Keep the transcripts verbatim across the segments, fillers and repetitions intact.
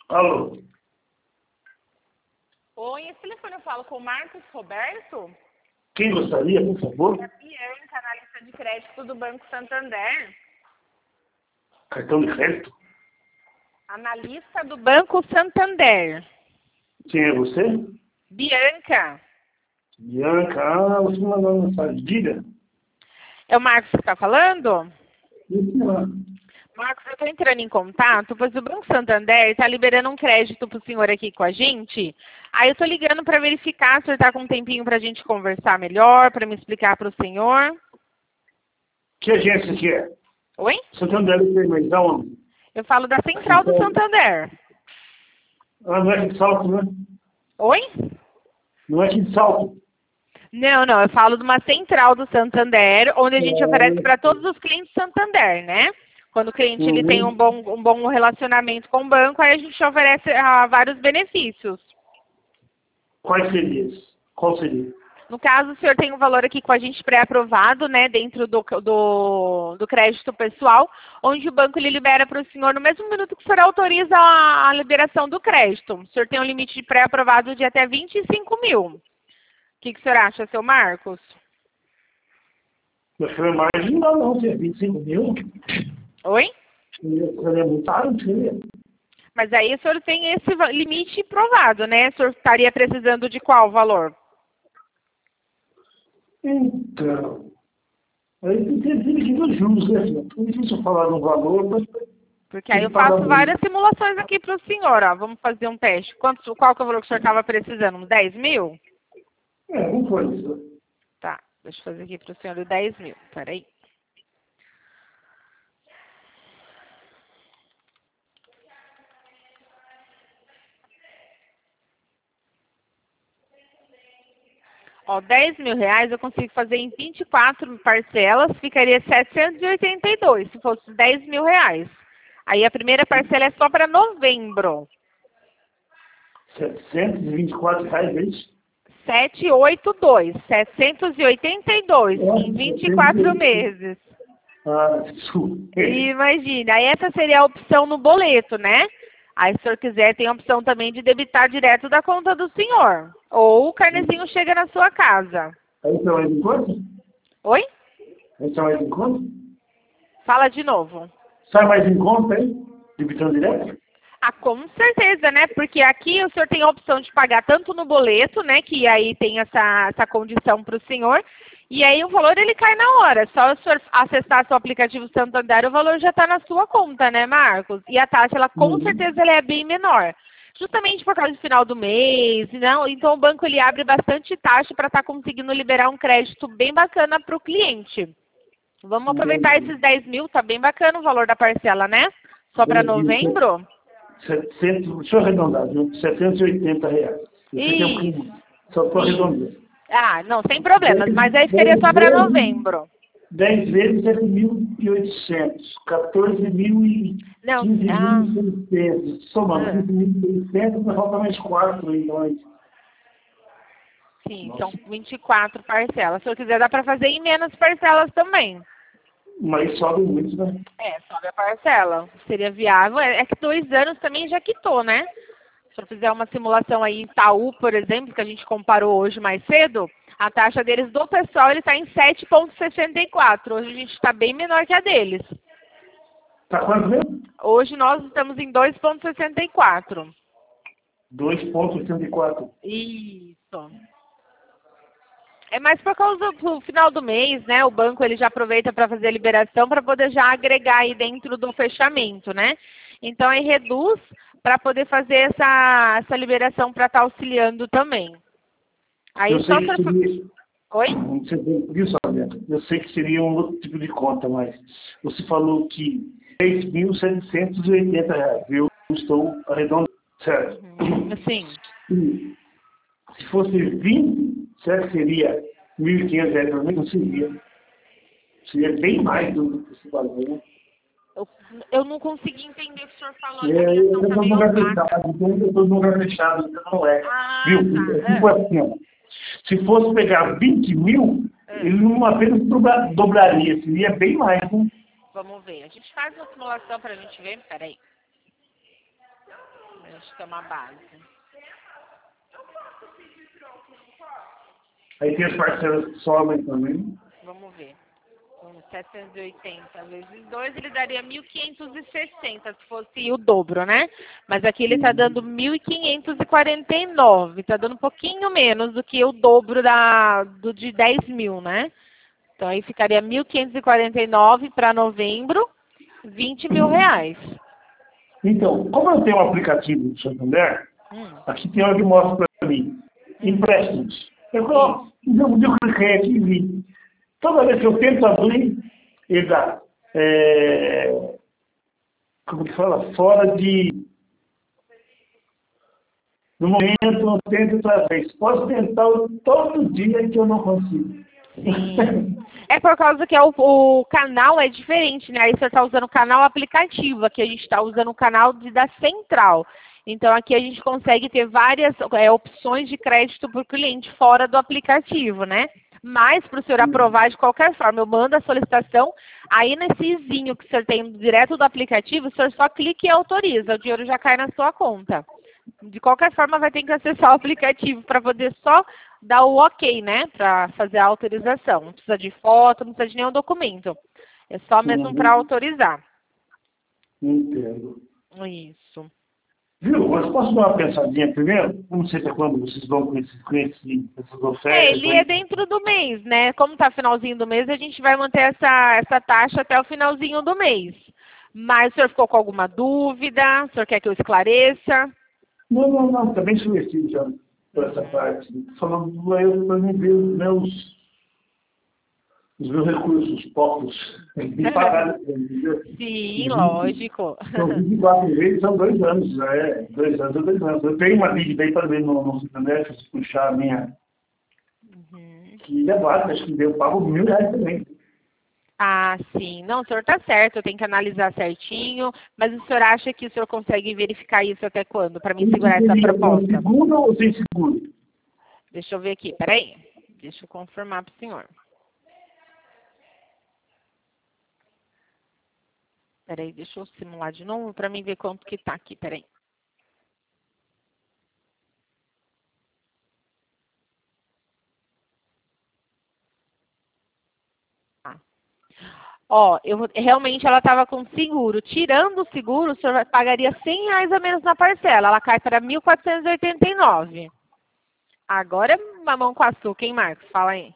Alô? Oi, esse telefone eu falo com o Marcos Roberto? Quem gostaria, por favor? É a Bianca, analista de crédito do Banco Santander. Cartão de crédito? Analista do Banco Santander. Quem é você? Bianca. Bianca, ah, você me mandou uma mensagem. Diga. É o Marcos que está falando? Isso lá. Marcos, eu estou entrando em contato, pois o Banco Santander está liberando um crédito para o senhor aqui com a gente. Aí eu estou ligando para verificar se o senhor está com um tempinho para a gente conversar melhor, para me explicar para o senhor. Que agência que é? Oi? Santander tem, mas da onde? Eu falo da Central do Santander. Ah, não é aqui de Salto, né? Oi? Não é aqui de Salto. Não, não, eu falo de uma Central do Santander, onde a gente oferece para todos os clientes Santander, né? Quando o cliente ele tem um Uhum. bom, um bom relacionamento com o banco, aí a gente oferece ah, vários benefícios. Quais seriam? Qual seria? No caso, o senhor tem um valor aqui com a gente pré-aprovado, né, dentro do, do, do crédito pessoal, onde o banco ele libera para o senhor no mesmo minuto que o senhor autoriza a, a liberação do crédito. O senhor tem um limite de pré-aprovado de até vinte e cinco mil. O que, que o senhor acha, seu Marcos? Mas foi mais não dá não, se é vinte e cinco mil. Oi? É muito caro, seria. Mas aí o senhor tem esse va- limite provado, né? O senhor estaria precisando de qual valor? Então, aí tem que ter aqui dos juros, né, senhor? É difícil falar no valor, mas Porque tem aí que eu pagar faço muito. várias simulações aqui para o senhor, ó. Vamos fazer um teste. Quanto, qual que é o valor que o senhor estava precisando? Uns dez mil? É, não foi isso. Tá, deixa eu fazer aqui para o senhor de dez mil. Peraí. Ó, dez mil reais eu consigo fazer em vinte e quatro parcelas, ficaria setecentos e oitenta e dois, se fosse dez mil reais. Aí a primeira parcela é só para novembro. setecentos e vinte e quatro reais, é isso? setecentos e oitenta e dois. setecentos e oitenta e dois Nossa, em vinte e setecentos e quatro oitenta. meses. Ah, desculpa. Imagina. Aí essa seria a opção no boleto, né? Aí se o senhor quiser, tem a opção também de debitar direto da conta do senhor. Ou o carnezinho chega na sua casa. Aí está mais em conta? Oi? Aí está mais em conta? Fala de novo. Sai mais em conta, hein? Debitando direto? Ah, com certeza, né? Porque aqui o senhor tem a opção de pagar tanto no boleto, né? Que aí tem essa, essa condição para o senhor. E aí o valor ele cai na hora. Só o senhor acessar seu aplicativo Santander, o valor já está na sua conta, né, Marcos? E a taxa, ela com Uhum. certeza ela é bem menor. Justamente por causa do final do mês, não? Então o banco ele abre bastante taxa para estar conseguindo liberar um crédito bem bacana para o cliente. Vamos aproveitar Entendi. esses dez mil, tá bem bacana o valor da parcela, né? Só para Entendi. novembro? setecentos, deixa eu arredondar, viu? setecentos e oitenta reais. Esse aqui é o Isso. que só estou Isso. arredondando. Ah, não, sem problemas, mas aí ficaria dez só para vezes, novembro. dez vezes é mil e oitocentos. quatorze mil e Não, quinze ah, mil e seiscentos. Somando ah, quinze mil e seiscentos, vai faltar mais quatro aí, nós. sim, são Nossa. vinte e quatro parcelas. Se eu quiser, dá para fazer em menos parcelas também. Mas sobe muito, né? É, sobe a parcela. Seria viável. É é que dois anos também já quitou, né? Se eu fizer uma simulação aí em Itaú, por exemplo, que a gente comparou hoje mais cedo, a taxa deles do pessoal ele está em sete vírgula sessenta e quatro. Hoje a gente está bem menor que a deles. Tá quanto mesmo? Hoje nós estamos em dois vírgula sessenta e quatro. dois vírgula oitenta e quatro. Isso. É mais por causa do final do mês, né? O banco ele já aproveita para fazer a liberação para poder já agregar aí dentro do fechamento, né? Então aí reduz para poder fazer essa, essa liberação para estar auxiliando também. Aí Eu só sei se... que seria. Oi? Você viu, Sabrina? Eu sei que seria um outro tipo de conta, mas você falou que dez mil setecentos e oitenta reais. Eu estou arredondando, certo? Uhum. Sim. E se fosse vinte, será que seria mil e quinhentos reais? Também não seria. Seria bem mais do que esse valor, né? Eu, eu não consegui entender o que o senhor falou, a É, ligação eu está estou num meio lugar baixa. fechado, então eu estou num lugar fechado, então não é. Ah, Viu? tá. Tipo assim, ó, se fosse pegar vinte mil, É, é. ele não apenas dobra- dobraria, seria bem mais, né? Vamos ver. A gente faz uma simulação para a gente ver. Peraí. Acho que é uma base. Aí tem as parcelas que sobem também. Vamos ver. setecentos e oitenta vezes dois, ele daria mil quinhentos e sessenta, se fosse o dobro, né? Mas aqui ele está dando mil quinhentos e quarenta e nove. Está dando um pouquinho menos do que o dobro da, do de dez mil, né? Então aí ficaria mil quinhentos e quarenta e nove para novembro, vinte mil reais. Então, como eu tenho um aplicativo do Santander, Hum. aqui tem hora que mostra para mim. Empréstimos. Eu, eu, eu cliquei aqui e vi. Toda vez que eu tento abrir, ele dá, é, como que fala? Fora de... No momento, eu tento outra vez. Posso tentar todo dia que eu não consigo. Sim. É por causa que é o, o canal é diferente, né? Aí você está usando o canal aplicativo, aqui a gente está usando o canal de, da central. Então aqui a gente consegue ter várias é, opções de crédito para o cliente fora do aplicativo, né? Mas para o senhor aprovar de qualquer forma, eu mando a solicitação, aí nesse izinho que o senhor tem direto do aplicativo, o senhor só clica e autoriza, o dinheiro já cai na sua conta. De qualquer forma, vai ter que acessar o aplicativo para poder só dar o ok, né? Para fazer a autorização. Não precisa de foto, não precisa de nenhum documento. É só mesmo Uhum. para autorizar. Entendo. Isso. Viu? Mas posso dar uma pensadinha primeiro? Eu não sei até quando vocês vão com esses clientes, essas ofertas. É, ele é dentro do mês, né? Como tá finalzinho do mês, a gente vai manter essa, essa taxa até o finalzinho do mês. Mas o senhor ficou com alguma dúvida? O senhor quer que eu esclareça? Não, não, não. Está bem esclarecido já por essa parte. Falando para mim ver os meus, os meus recursos poucos. Me pagaram. Sim, lógico. São vinte e quatro vezes, são dois anos. É, dois anos, é dois anos. Eu tenho uma dívida aí para ver no, no Santander, se puxar a minha... Uhum. Que é básica, acho que eu pago mil reais também. Ah, sim. Não, o senhor está certo, eu tenho que analisar certinho, mas o senhor acha que o senhor consegue verificar isso até quando, para mim segurar essa proposta? Seguro ou sem seguro? Deixa eu ver aqui, peraí. Deixa eu confirmar para o senhor. Peraí, deixa eu simular de novo para mim ver quanto que tá aqui, peraí. Ah. Ó, eu, realmente ela estava com seguro. Tirando o seguro, o senhor pagaria cem reais a menos na parcela. Ela cai para mil quatrocentos e oitenta e nove. Agora é mamão com açúcar, hein, Marcos? Fala aí.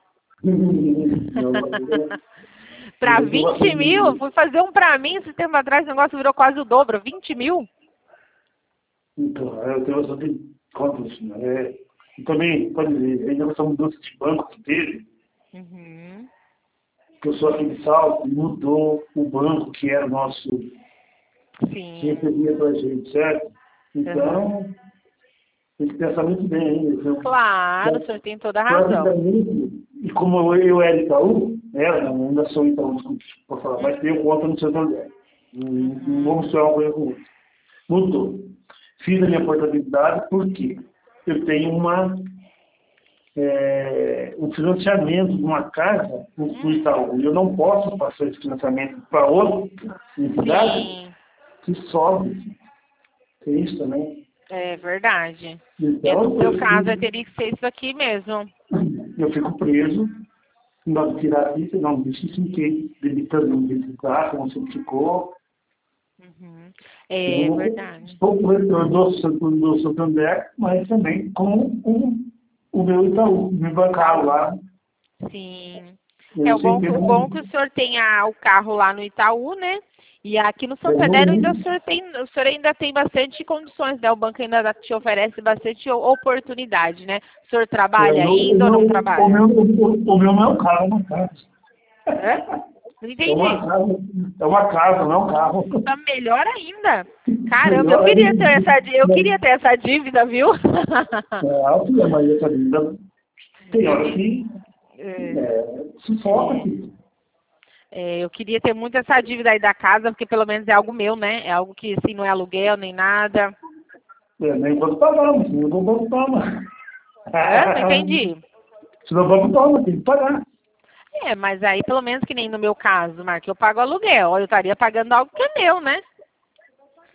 Para vinte mil, fui fazer um para mim, esse tempo atrás o negócio virou quase o dobro. vinte mil? Então, eu tenho essa de conta isso, né? É, e também, pode dizer, ainda essa mudança de banco que teve, Uhum. que eu sou aqui de Salto, mudou o banco que era o nosso, Sim. que recebia pra gente, certo? Então, Uhum. tem que pensar muito bem ainda. Então, Claro, o senhor tem toda a razão. E como eu, eu era Itaú, era, não, ainda sou Itaú, desculpe, por falar, mas tenho conta no Santander. Não, não vou misturar uma coisa com outra. Mudou. Fiz a minha portabilidade porque eu tenho uma, é, um financiamento de uma casa no Itaú. E eu não posso passar esse financiamento para outra entidade Sim. que sobe. Tem isso também. É verdade. Então, E no seu eu caso, fico- teria que ser isso aqui mesmo. eu fico preso, não tirar isso, não disse fiquei debitando desse carro, como sempre ficou. Uhum. É Eu verdade. estou com o retorno do, do Santander, mas também com o, o meu Itaú, me bancaram lá. Sim. Eu É o bom, sempre- o bom que o senhor tem a- o carro lá no Itaú, né? E aqui no Santander ainda o senhor tem, o senhor ainda tem bastante condições, né? O banco ainda te oferece bastante o- oportunidade, né? O senhor trabalha É, o meu- ainda ou não o meu- trabalha? O meu, o, o meu não é um carro, é uma casa. Hã? Não É entendi. uma casa, é uma casa, não é um carro. Tá melhor ainda. Caramba, Melhor eu queria ainda. ter essa, dí- eu queria ter essa dívida, viu? É alto, né, mas essa vida tem hora que É. é, sufoca aqui. É, eu queria ter muito essa dívida aí da casa, porque pelo menos é algo meu, né? É algo que assim, não é aluguel nem nada. É, nem quando pagamos, senão o banco toma. Hã? Não entendi. Senão o banco toma, tem que pagar. É, mas aí pelo menos que nem no meu caso, Marco, eu pago aluguel. Eu estaria pagando algo que é meu, né?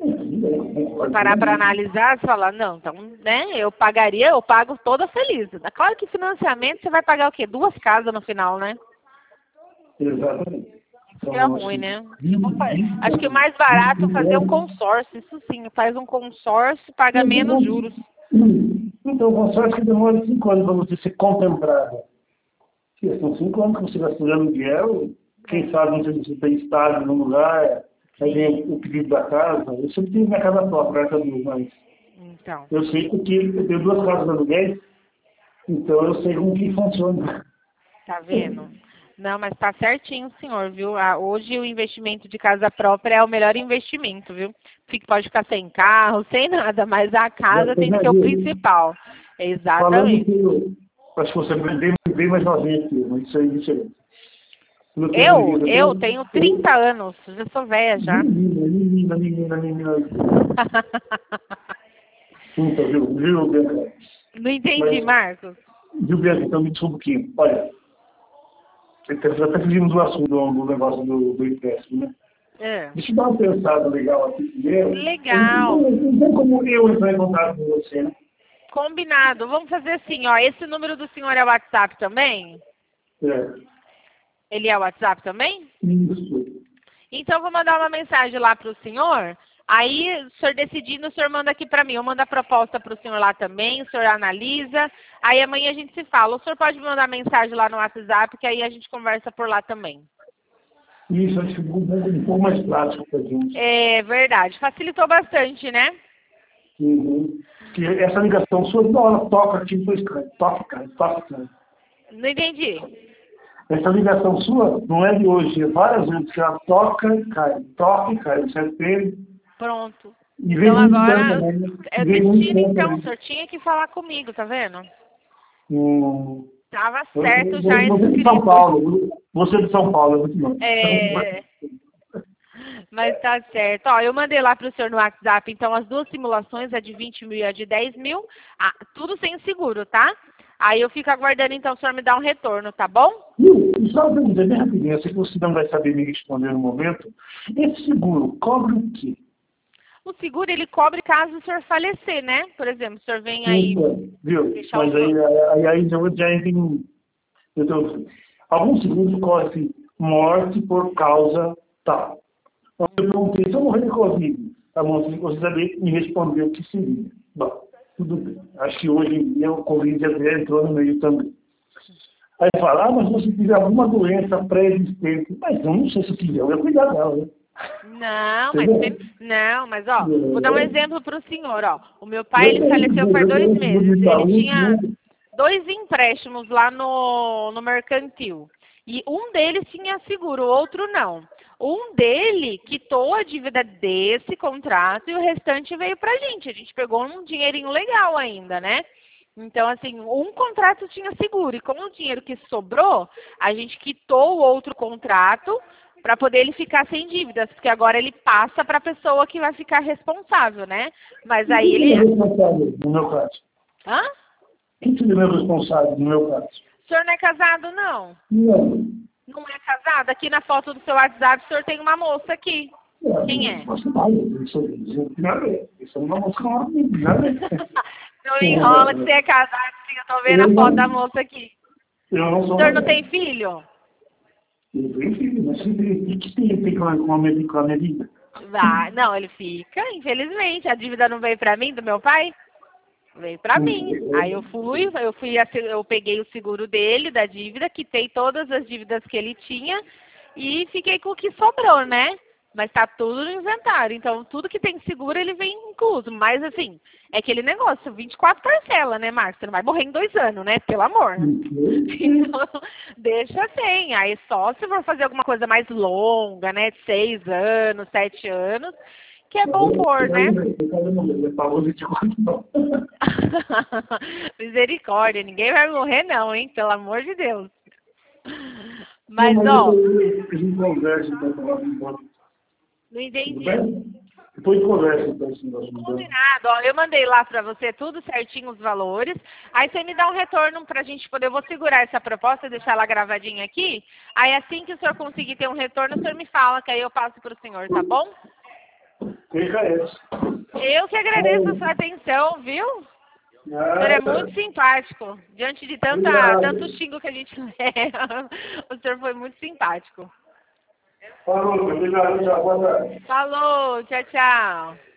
Se parar para analisar, você fala, não, então, né, eu pagaria, eu pago toda feliz. Claro que financiamento você vai pagar o quê? Duas casas no final, né? Exatamente. Isso é ruim, né? Acho que o mais barato é fazer um consórcio, isso sim, faz um consórcio, paga menos juros. Então, o consórcio que demora cinco anos para você ser contemplado. São cinco anos que você vai estudando aluguel, quem sabe não sei se você tem estágio no lugar, aí vem o pedido da casa. Eu sempre tive minha casa própria, graças a Deus, mas então. eu sei porque eu tenho duas casas de aluguel, então eu sei como que funciona. Tá vendo? Não, mas tá certinho, senhor, viu? Ah, hoje o investimento de casa própria é o melhor investimento, viu? Fique, pode ficar sem carro, sem nada, mas a casa tem que ser o principal. Exatamente. Que eu, acho que você é bem, bem mais novinha que eu, mas isso aí é diferente. Eu, eu, eu tenho trinta anos, já sou velha já. Menina, menina, menina, menina. Puta, viu, viu, Bianca? Não entendi, mas, Marcos. Viu, Bianca, então me desculpa um pouquinho. Olha, até fugimos do assunto do, do negócio do, do empréstimo, né? É. Deixa eu dar uma pensada legal aqui primeiro. Legal. Não, não tem como eu entrar em contato com você, né? Combinado. Vamos fazer assim, ó. Esse número do senhor é o WhatsApp também? É. Ele é o WhatsApp também? Isso. Então, eu vou mandar uma mensagem lá para o senhor. Aí, o senhor decidindo, o senhor manda aqui para mim. Eu mando a proposta para o senhor lá também, o senhor analisa. Aí, amanhã a gente se fala. O senhor pode me mandar mensagem lá no WhatsApp, que aí a gente conversa por lá também. Isso, acho que ficou um pouco mais prático para a gente. É verdade. Facilitou bastante, né? Uhum. Que essa ligação sua, toda hora toca aqui, depois cai. Toca, cai, toca, cai. Não entendi. Essa ligação sua não é de hoje, é várias vezes que ela toca e cai, toca e cai, certo? Pronto. E vem Então agora, também, é vem destino então, também. o senhor tinha que falar comigo, tá vendo? Hum, Tava certo eu, já eu, você esse de São Paulo, você de São Paulo, é muito bom. É... Mas tá certo. Ó, eu mandei lá pro senhor no WhatsApp, então, as duas simulações, a de vinte mil e a de dez mil, ah, tudo sem seguro, tá? Aí eu fico aguardando, então, o senhor me dar um retorno, tá bom? E só uma pergunta, bem rapidinho, eu sei que você não vai saber me responder no momento. Esse seguro cobre o quê? O seguro, ele cobre caso o senhor falecer, né? Por exemplo, o senhor vem aí... Sim, viu? Deixar Mas o... aí, aí, aí já, já entra em... Então, alguns seguros cobrem morte por causa tal. Eu perguntei, se eu morrer de Covid, a moça você saber me respondeu o que seria. Bom, tudo bem. Acho que hoje em dia o Covid já entrou no meio também. Aí fala, ah, mas se você tiver alguma doença pré-existente, mas eu não sei se tiver, eu ia cuidar dela, né? Não, mas sempre... não, mas ó, vou dar um exemplo para o senhor, ó. O meu pai, ele faleceu faz dois meses. Ele tinha dois empréstimos lá no, no mercantil. E um deles tinha seguro, o outro não. Um dele quitou a dívida desse contrato e o restante veio pra gente. A gente pegou um dinheirinho legal ainda, né? Então, assim, um contrato tinha seguro. E com o dinheiro que sobrou, a gente quitou o outro contrato para poder ele ficar sem dívidas. Porque agora ele passa para a pessoa que vai ficar responsável, né? Mas aí ele... Quem é responsável no meu caso? Hã? Quem seria meu responsável no meu caso? O senhor não é casado, não? Não. Não é casado? Aqui na foto do seu WhatsApp, o senhor tem uma moça aqui. É, Quem é? Isso, isso, nada. Isso é uma moça nada. Não enrola que você é casado, sim. Eu tô vendo a foto da moça aqui. Eu não sou. O senhor não tem filho? Eu tenho filho, mas o que tem, tem com a minha, com a minha vida? Ah, não, ele fica, infelizmente. A dívida não veio pra mim, do meu pai? Veio pra mim. Aí eu fui, eu fui, eu peguei o seguro dele, da dívida, quitei todas as dívidas que ele tinha e fiquei com o que sobrou, né? Mas tá tudo no inventário. Então, tudo que tem seguro, ele vem incluso. Mas, assim, é aquele negócio, vinte e quatro parcelas, né, Marcos? Você não vai morrer em dois anos, né? Pelo amor. Então, deixa sem. Aí, só se for fazer alguma coisa mais longa, né? De seis anos, sete anos, que é bom pôr, né? Misericórdia, ninguém vai morrer não, hein? Pelo amor de Deus. Mas, ó... Não entendi. Depois conversa, então, esse negócio. Combinado, ó, eu mandei lá pra você tudo certinho os valores. Aí você me dá um retorno pra gente poder, eu vou segurar essa proposta, deixar ela gravadinha aqui. Aí assim que o senhor conseguir ter um retorno, o senhor me fala, que aí eu passo pro senhor, tá bom? Fica esse. Eu que agradeço a sua atenção, viu? O senhor é muito simpático. Diante de tanta, Obrigado. tanto xingo que a gente leva, o senhor foi muito simpático. Falou, obrigado, tchau, boa tarde. Falou, tchau, tchau.